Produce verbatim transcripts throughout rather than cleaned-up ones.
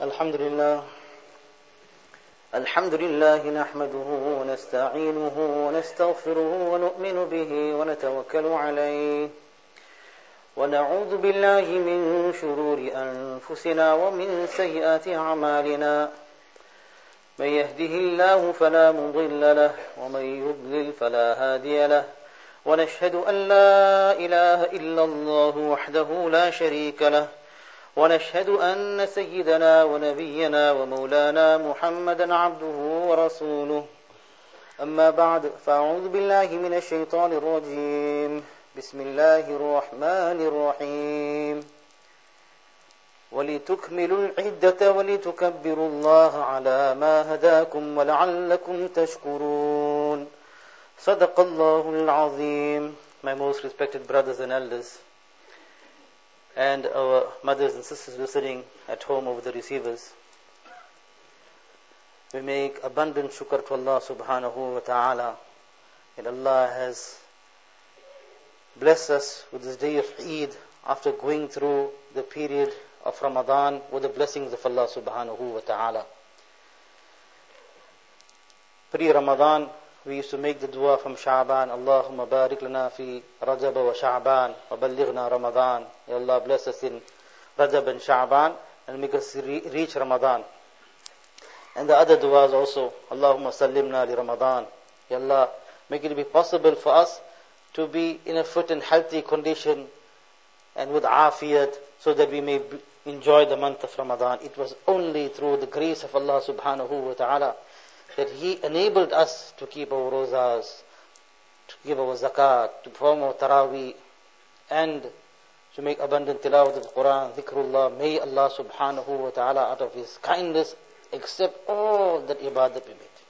الحمد لله الحمد لله نحمده ونستعينه ونستغفره ونؤمن به ونتوكل عليه ونعوذ بالله من شرور أنفسنا ومن سيئات أعمالنا من يهده الله فلا مضل له ومن يضلل فلا هادي له ونشهد أن لا إله إلا الله وحده لا شريك له ونشهد أن سيدنا ونبينا ومولانا محمدا عبده ورسوله أما بعد فأعوذ بالله من الشيطان الرجيم بسم الله الرحمن الرحيم ولتكملوا العدة ولتكبروا الله على ما هداكم ولعلكم تشكرون صدق الله العظيم. My most respected brothers and elders, and our mothers and sisters listening at home over the receivers, we make abundant shukr to Allah subhanahu wa ta'ala, and Allah has blessed us with this day of Eid after going through the period of Ramadan with the blessings of Allah subhanahu wa ta'ala. Pre-Ramadan, we used to make the dua from Sha'ban, Allahumma barik lana fi Rajab wa Sha'ban wa ballighna Ramadan. Ya Allah, bless us in Rajab and Sha'ban and make us re- reach Ramadan. And the other duas also, Allahumma sallimna li Ramadan. Ya Allah, make it be possible for us to be in a fit and healthy condition and with afiyat, so that we may b- enjoy the month of Ramadan. It was only through the grace of Allah subhanahu wa ta'ala that He enabled us to keep our rozas, to give our zakat, to perform our taraweeh, and to make abundant tilawat of the Quran, dhikrullah. May Allah subhanahu wa ta'ala, out of His kindness, accept all that ibadat we made.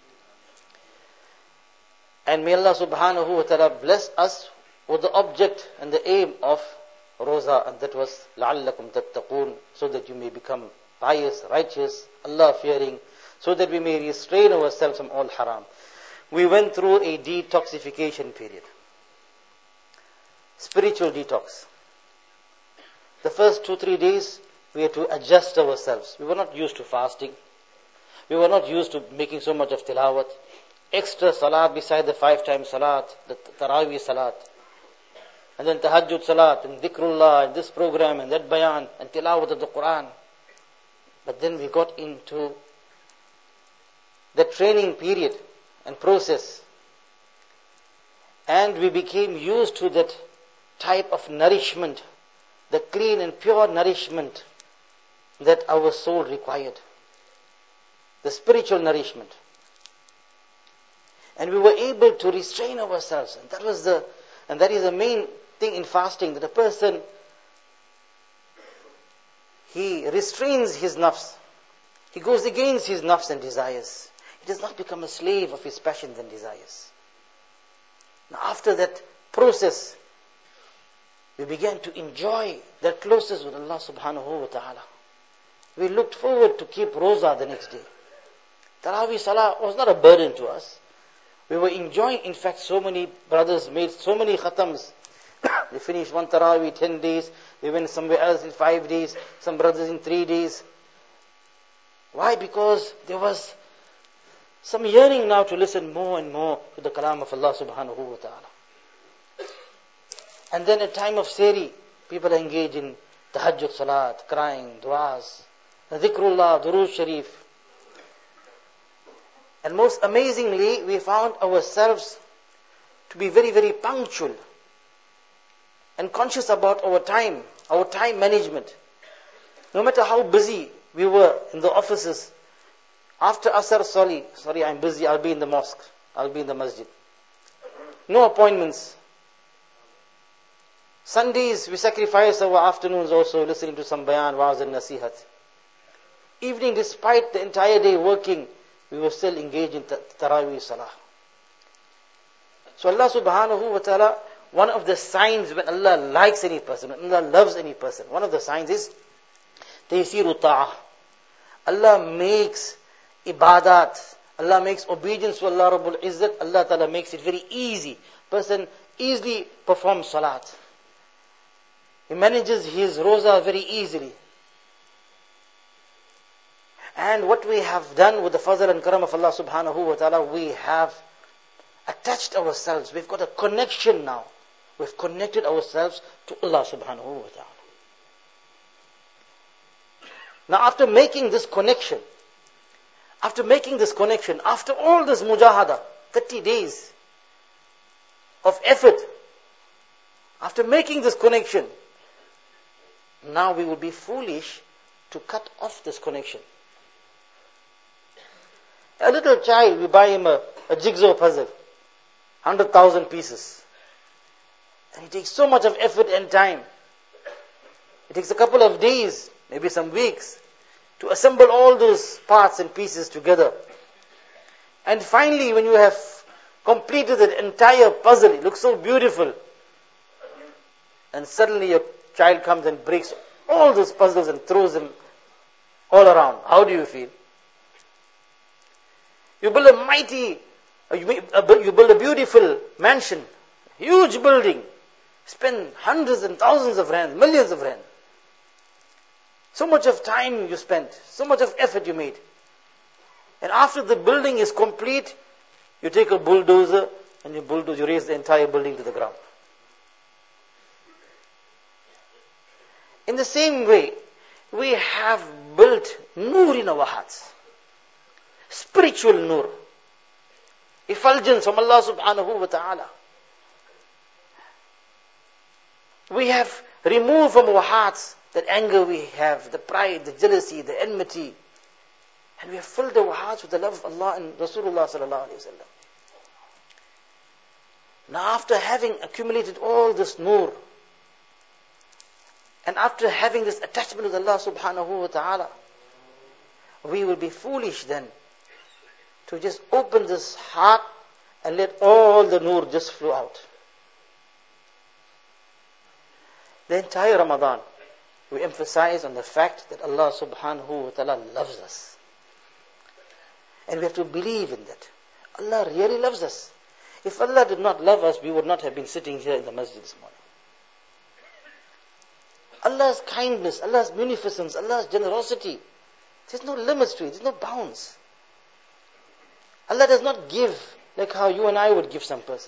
And may Allah subhanahu wa ta'ala bless us with the object and the aim of roza, and that was لَعَلَّكُمْ تَتَّقُونَ, so that you may become pious, righteous, Allah-fearing, so that we may restrain ourselves from all haram. We went through a detoxification period. Spiritual detox. The first two, three days, we had to adjust ourselves. We were not used to fasting. We were not used to making so much of tilawat. Extra salat beside the five times salat, the taraweeh salat. And then tahajjud salat, and dhikrullah, and this program, and that bayan, and tilawat of the Quran. But then we got into the training period and process, and we became used to that type of nourishment, the clean and pure nourishment that our soul required, the spiritual nourishment. And we were able to restrain ourselves, and that was the, and that is the main thing in fasting, that a person, he restrains his nafs, he goes against his nafs and desires. He does not become a slave of his passions and desires. Now after that process, we began to enjoy that closeness with Allah subhanahu wa ta'ala. We looked forward to keep roza the next day. Taraweeh salah was not a burden to us. We were enjoying, in fact, so many brothers made so many khatams. They finished one taraweeh ten days. They went somewhere else in five days. Some brothers in three days. Why? Because there was some yearning now to listen more and more to the kalam of Allah subhanahu wa ta'ala. And then at time of seri, people engage in tahajjud salat, crying, du'as, dhikrullah, durood sharif. And most amazingly, we found ourselves to be very, very punctual and conscious about our time, our time management. No matter how busy we were in the offices, after Asr, sorry, sorry, I'm busy, I'll be in the mosque, I'll be in the masjid. No appointments. Sundays, we sacrifice our afternoons also listening to some bayan, wa'az and nasihat. Evening, despite the entire day working, we were still engaged in taraweeh salah. So Allah subhanahu wa ta'ala, one of the signs when Allah likes any person, when Allah loves any person, one of the signs is taysiru ta'ah. Allah makes ibadat, Allah makes obedience to Allah Rabbul Izzat, Allah Ta'ala makes it very easy. Person easily performs salat. He manages his roza very easily. And what we have done with the fazl and karam of Allah subhanahu wa ta'ala, we have attached ourselves. We've got a connection now. We've connected ourselves to Allah subhanahu wa ta'ala. Now after making this connection, after making this connection, after all this mujahada, thirty days of effort, after making this connection, now we will be foolish to cut off this connection. A little child, we buy him a, a jigsaw puzzle, one hundred thousand pieces. And it takes so much of effort and time. It takes a couple of days, maybe some weeks, to assemble all those parts and pieces together. And finally, when you have completed that entire puzzle, it looks so beautiful. And suddenly your child comes and breaks all those puzzles and throws them all around. How do you feel? You build a mighty, you build a beautiful mansion, huge building, spend hundreds and thousands of rands, millions of rands. So much of time you spent, so much of effort you made. And after the building is complete, you take a bulldozer and you bulldoze, you raise the entire building to the ground. In the same way, we have built nur in our hearts. Spiritual nur. Effulgence from Allah subhanahu wa ta'ala. We have removed from our hearts that anger we have, the pride, the jealousy, the enmity. And we have filled our hearts with the love of Allah and Rasulullah sallallahu alayhi wa sallam. Now after having accumulated all this nur, and after having this attachment with Allah subhanahu wa ta'ala, we will be foolish then to just open this heart and let all the nur just flow out. The entire Ramadan, we emphasize on the fact that Allah subhanahu wa ta'ala loves us. And we have to believe in that. Allah really loves us. If Allah did not love us, we would not have been sitting here in the masjid this morning. Allah's kindness, Allah's munificence, Allah's generosity, there's no limits to it, there's no bounds. Allah does not give like how you and I would give some person.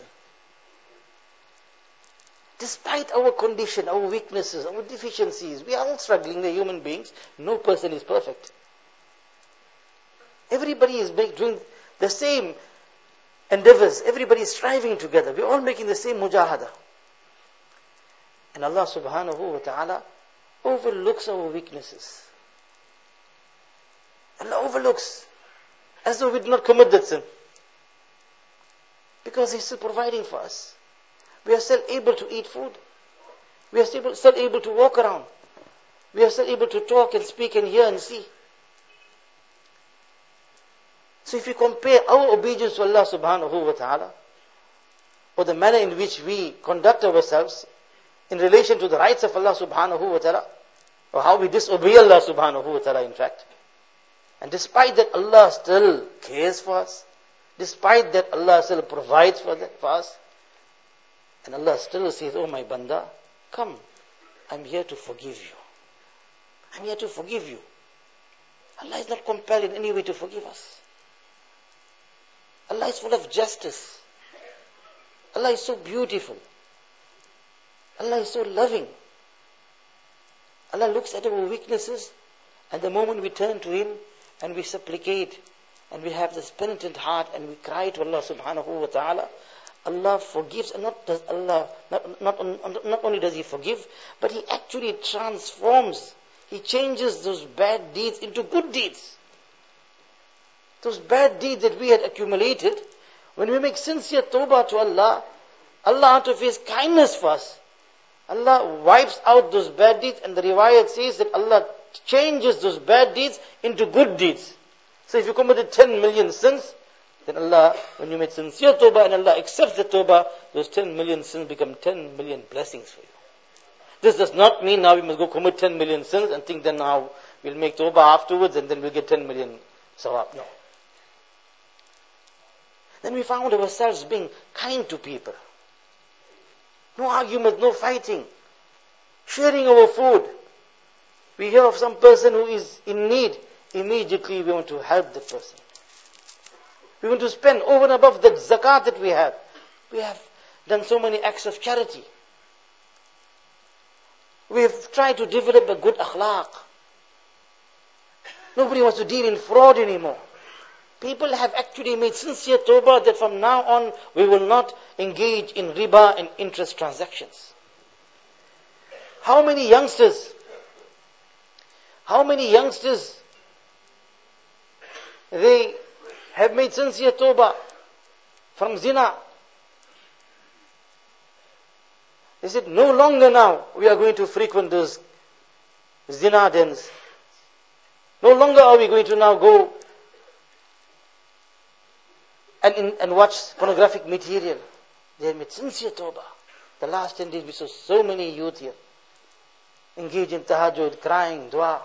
Despite our condition, our weaknesses, our deficiencies, we are all struggling, we're human beings. No person is perfect. Everybody is doing the same endeavors. Everybody is striving together. We're all making the same mujahada. And Allah subhanahu wa ta'ala overlooks our weaknesses. Allah overlooks as though we did not commit that sin. Because He's still providing for us. We are still able to eat food. We are still, still able to walk around. We are still able to talk and speak and hear and see. So if you compare our obedience to Allah subhanahu wa ta'ala, or the manner in which we conduct ourselves in relation to the rights of Allah subhanahu wa ta'ala, or how we disobey Allah subhanahu wa ta'ala in fact, and despite that Allah still cares for us, despite that Allah still provides for, that, for us, and Allah still says, oh my banda, come, I'm here to forgive you. I'm here to forgive you. Allah is not compelled in any way to forgive us. Allah is full of justice. Allah is so beautiful. Allah is so loving. Allah looks at our weaknesses, and the moment we turn to Him and we supplicate and we have this penitent heart and we cry to Allah subhanahu wa ta'ala, Allah forgives. And not does Allah not, not, not only does He forgive, but He actually transforms. He changes those bad deeds into good deeds. Those bad deeds that we had accumulated, when we make sincere tawbah to Allah, Allah out of His kindness for us, Allah wipes out those bad deeds, and the riwayat says that Allah changes those bad deeds into good deeds. So if you committed ten million sins, then Allah, when you made sincere tawbah and Allah accepts the tawbah, those ten million sins become ten million blessings for you. This does not mean now we must go commit ten million sins and think then now we'll make tawbah afterwards and then we'll get ten million sawab. No. Then we found ourselves being kind to people. No arguments, no fighting. Sharing our food. We hear of some person who is in need immediately we want to help the person. We want to spend over and above the zakat that we have. We have done so many acts of charity. We have tried to develop a good akhlaq. Nobody wants to deal in fraud anymore. People have actually made sincere tawbah that from now on we will not engage in riba and interest transactions. How many youngsters, how many youngsters, they have made sincere tawbah from zina. They said, no longer now we are going to frequent those zina dens. No longer are we going to now go and, in, and watch pornographic material. They have made sincere tawbah. The last ten days we saw so many youth here engage in tahajjud, crying, dua.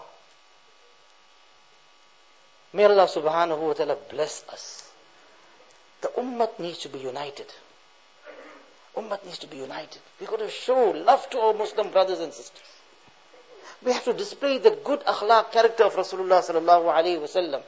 May Allah subhanahu wa ta'ala bless us. The ummah needs to be united. Ummah needs to be united. We've got to show love to our Muslim brothers and sisters. We have to display the good akhlaq character of Rasulullah sallallahu alayhi wa sallam.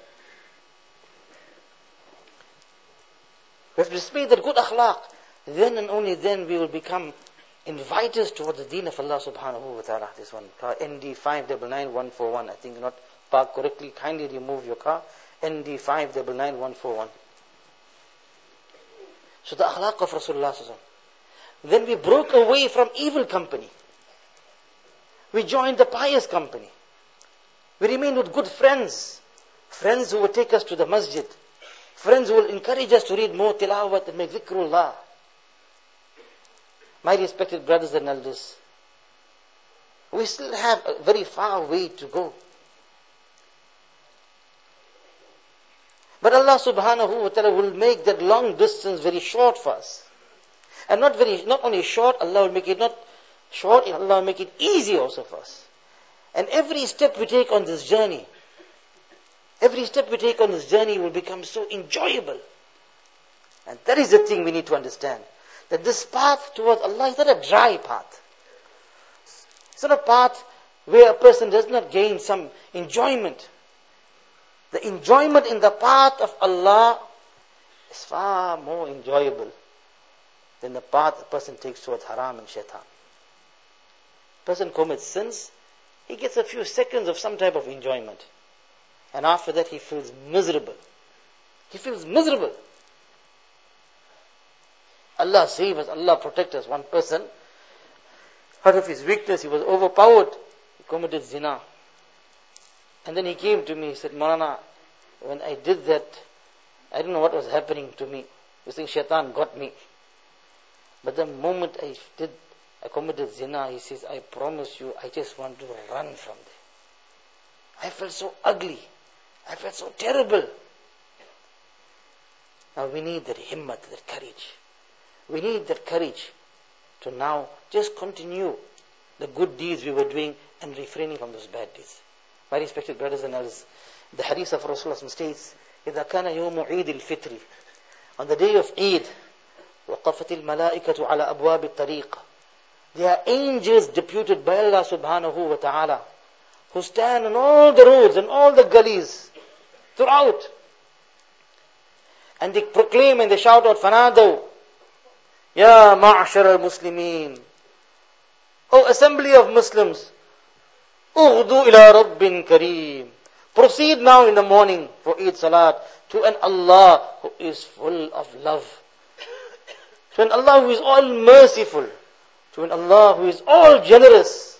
We have to display that good akhlaq. Then and only then we will become inviters towards the deen of Allah subhanahu wa ta'ala. This one, car N D five nine nine one four one. I think not parked correctly. Kindly remove your car. N D five nine nine one four one. So the akhlaq of Rasulullah sallallahu alayhi wa sallam. Then we broke away from evil company. We joined the pious company. We remained with good friends. Friends who will take us to the masjid. Friends who will encourage us to read more tilawat and make dhikrullah. My respected brothers and elders, we still have a very far way to go. But Allah subhanahu wa ta'ala will make that long distance very short for us. And not very, not only short, Allah will make it not short, Allah will make it easy also for us. And every step we take on this journey, every step we take on this journey will become so enjoyable. And that is the thing we need to understand. That this path towards Allah is not a dry path. It's not a path where a person does not gain some enjoyment. The enjoyment in the path of Allah is far more enjoyable than the path a person takes towards haram and shaitan. Person commits sins, he gets a few seconds of some type of enjoyment. And after that he feels miserable. He feels miserable. Allah save us, Allah protect us. One person, out of his weakness, he was overpowered. He committed zina. And then he came to me, he said, Maulana, when I did that, I didn't know what was happening to me. You think shaitan got me. But the moment I did, I committed zina, he says, I promise you, I just want to run from there. I felt so ugly. I felt so terrible. Now we need that himmat, that courage. We need that courage to now just continue the good deeds we were doing and refraining from those bad deeds. My respected brothers and elders, the hadith of Rasulullah states, إِذَا كَانَ يَوْمُ عِيدِ الْفِطْرِ, on the day of Eid, وَقَفَتِ الْمَلَائِكَةُ عَلَى أَبْوَابِ الطَّرِيقِ, there are angels deputed by Allah subhanahu wa ta'ala who stand on all the roads and all the gullies throughout. And they proclaim and they shout out, فَنَادَوْا Ya ma'ashar al-Muslimin, O assembly of Muslims, Ughdu ila Rabbin Kareem, proceed now in the morning for Eid Salat to an Allah who is full of love, to an Allah who is all merciful, to an Allah who is all generous.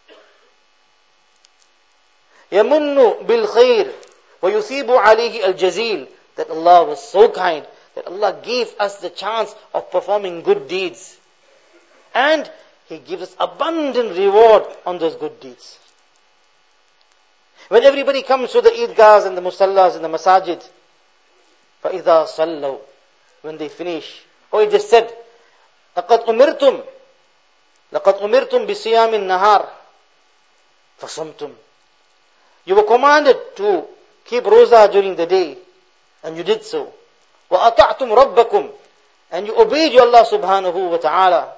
Yamunnu bil khair wa yusibu alayhi al-jazil, that Allah was so kind, that Allah gave us the chance of performing good deeds. And He gives us abundant reward on those good deeds. When everybody comes to the Eidgahs and the Musallas and the Masajid, فَإِذَا صَلَّوْا, when they finish, oh, He just said, لَقَدْ أُمِرْتُمْ لَقَدْ أُمِرْتُمْ بِصِيَامِ النَّهَارِ فَصُمْتُمْ. You were commanded to keep roza during the day, and you did so. وَأَطَعْتُمْ رَبَّكُمْ, and you obeyed your Allah subhanahu wa ta'ala.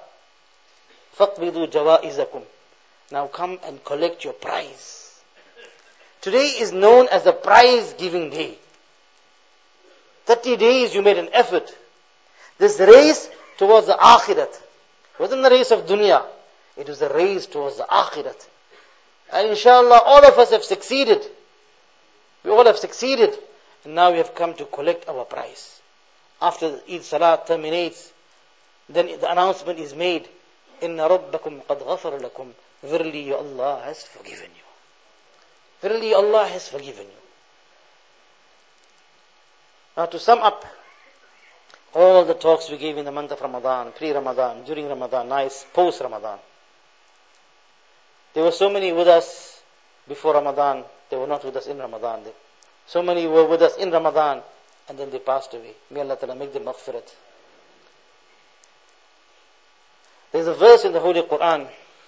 فَقْبِضُوا جَوَائِزَكُمْ, now come and collect your prize. Today is known as the prize giving day. thirty days you made an effort. This race towards the akhirat. It wasn't the race of dunya. It was the race towards the akhirat. And inshallah, all of us have succeeded. We all have succeeded. And now we have come to collect our prize. After Eid Salat terminates, then the announcement is made, Inna Rabbakum qad ghafar lakum. Verily your Allah has forgiven you. Verily Allah has forgiven you. Now to sum up all the talks we gave in the month of Ramadan, pre-Ramadan, during Ramadan, nice, post-Ramadan. There were so many with us before Ramadan, they were not with us in Ramadan. They, so many were with us in Ramadan, and then they passed away. May Allah Ta'ala make them maghfirat. There's a verse in the Holy Quran,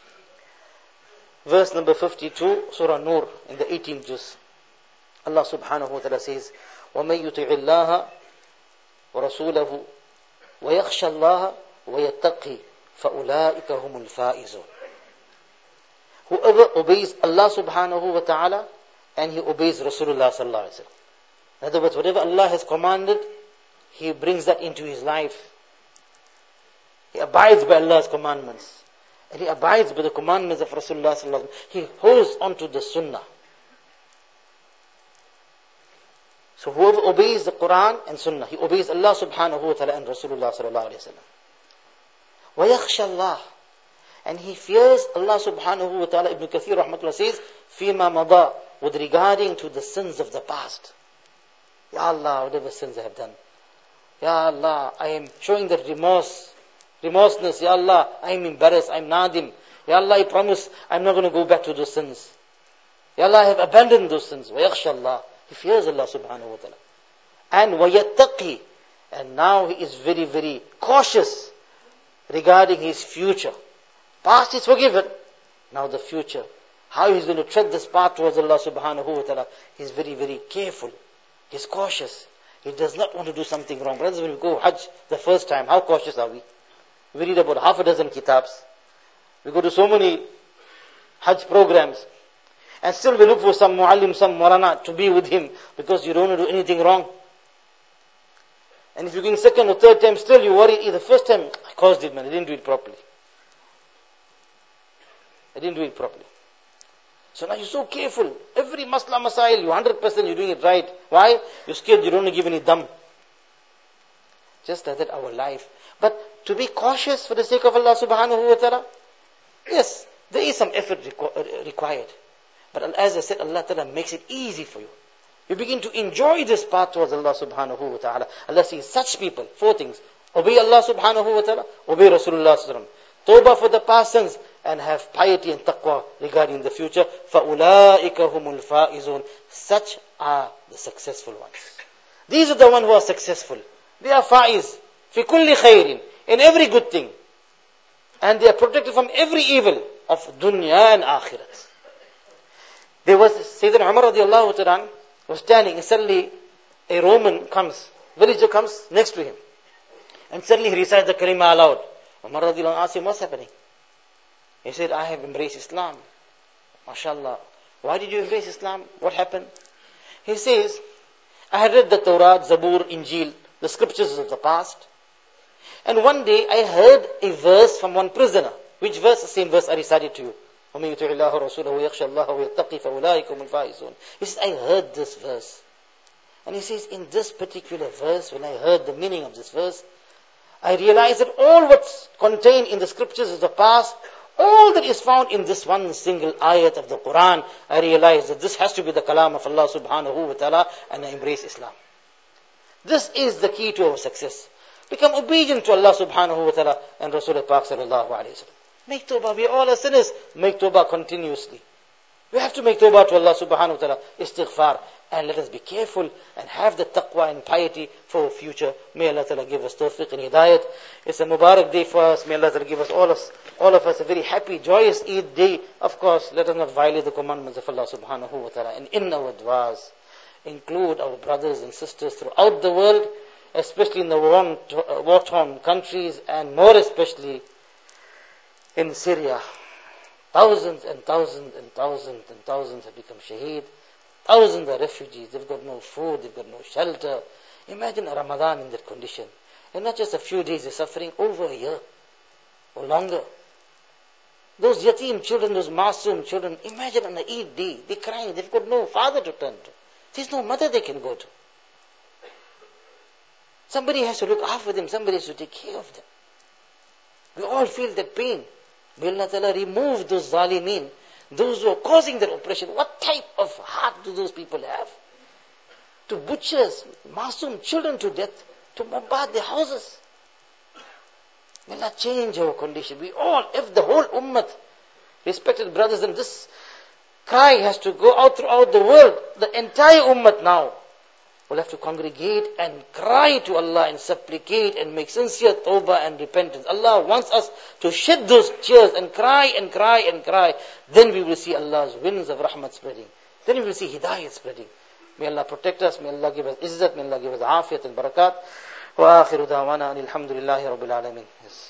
verse number fifty-two, Surah Nur, in the eighteenth juz. Allah Subhanahu wa Ta'ala says, وَمَن يُطِعِ اللَّهَ وَرَسُولَهُ وَيَخْشَى اللَّهَ وَيَتَّقِي فَأُولَٰئِكَ هُمُ الْفَائِزُونَ. Whoever obeys Allah Subhanahu wa Ta'ala and he obeys Rasulullah Sallallahu Alaihi Wasallam. In other words, whatever Allah has commanded, he brings that into his life. He abides by Allah's commandments. And he abides by the commandments of Rasulullah Sallallahu Alaihi Wasallam. He holds on to the Sunnah. So whoever obeys the Quran and Sunnah, he obeys Allah Subhanahu wa Ta'ala and Rasulullah Sallallahu Alaihi Wasallam. وَيَخْشَى اللَّهِ, and he fears Allah Subhanahu wa Ta'ala. Ibn Kathir Rahmatullah says, فِيمَا مَضَى, with regarding to the sins of the past. Ya Allah, whatever sins I have done. Ya Allah, I am showing that remorse, remorseness. Ya Allah, I am embarrassed, I am nadim. Ya Allah, I promise I'm not going to go back to those sins. Ya Allah, I have abandoned those sins. وَيَخْشَى اللَّهِ, he fears Allah Subhanahu wa Ta'ala. And وَيَتَّقِي, and now he is very, very cautious regarding his future. Past is forgiven. Now the future. How he's going to tread this path towards Allah Subhanahu wa Ta'ala. He's very, very careful. He's cautious. He does not want to do something wrong. Brothers, when we go Hajj the first time, how cautious are we? We read about half a dozen kitabs. We go to so many Hajj programs. And still we look for some muallim, some marana to be with him, because you don't want to do anything wrong. And if you're going second or third time, still you worry, the first time I caused it, man, I didn't do it properly. I didn't do it properly. So now you're so careful. Every masla masail, you one hundred percent you're doing it right. Why? You're scared you don't give any dam. Just like that our life. But to be cautious for the sake of Allah Subhanahu wa Ta'ala, yes, there is some effort requ- required. But as I said, Allah Ta'ala makes it easy for you. You begin to enjoy this path towards Allah Subhanahu wa Ta'ala. Allah says such people, four things. Obey Allah Subhanahu wa Ta'ala, obey Rasulullah Sallallahu Alaihi Wasallam. Tawbah for the past sins, and have piety and taqwa regarding the future. فَأُولَٰئِكَ هُمُ الْفَائِزُونَ. Such are the successful ones. These are the ones who are successful. They are faiz. فِي كُلِّ خَيْرٍ. In every good thing. And they are protected from every evil of dunya and akhirat. There was Sayyidina Umar radiallahu ta'ala was standing, and suddenly a Roman comes, villager comes next to him. And suddenly he recites the kalima aloud. Umar radiallahu asked him, what's happening? He said, I have embraced Islam. MashaAllah. Why did you embrace Islam? What happened? He says, I had read the Torah, Zabur, Injil, the scriptures of the past. And one day I heard a verse from one prisoner. Which verse? The same verse I recited to you. وَمَن يُطِعِ اللَّهَ وَرَسُولَهُ وَيَخْشَى اللَّهَ وَيَتَّقِي فَأُولَٰئِكَ هُمُ الْفَائِزُونَ. He says, I heard this verse. And he says, in this particular verse, when I heard the meaning of this verse, I realized that all what's contained in the scriptures of the past, all that is found in this one single ayat of the Quran, I realized that this has to be the kalam of Allah Subhanahu wa Ta'ala, and I embrace Islam. This is the key to our success. Become obedient to Allah Subhanahu wa Ta'ala and Rasulullah Pak Sallallahu Alaihi Wasallam. Make tawbah. We all are sinners. Make tawbah continuously. We have to make tawbah to Allah Subhanahu wa Ta'ala. Istighfar. And let us be careful and have the taqwa and piety for our future. May Allah Ta'ala give us tawfiq and hidayat. It's a Mubarak day for us. May Allah Ta'ala give us all, us, all of us a very happy, joyous Eid day. Of course, let us not violate the commandments of Allah Subhanahu wa Ta'ala. And in our du'as, include our brothers and sisters throughout the world, especially in the war-torn countries, and more especially in Syria. Thousands and thousands and thousands and thousands have become shaheed. Thousands of refugees, they've got no food, they've got no shelter. Imagine a Ramadan in that condition. And not just a few days, they're suffering over a year or longer. Those yatim children, those masoom children, imagine on the Eid day, they're crying, they've got no father to turn to. There's no mother they can go to. Somebody has to look after them, somebody has to take care of them. We all feel that pain. May Allah Ta'ala remove those zalimeen, those who are causing their oppression. What type of heart do those people have? To butchers, masoom children to death, to bombard their houses. May Allah change our condition. We all, if the whole ummah, respected brothers, and this cry has to go out throughout the world, the entire ummah now will have to congregate and cry to Allah and supplicate and make sincere tawbah and repentance. Allah wants us to shed those tears and cry and cry and cry. Then we will see Allah's winds of rahmat spreading. Then we will see hidayat spreading. May Allah protect us. May Allah give us izzat. May Allah give us afiyat and barakat. Wa akhiru da'wana alhamdulillahi rabbil alameen. Yes.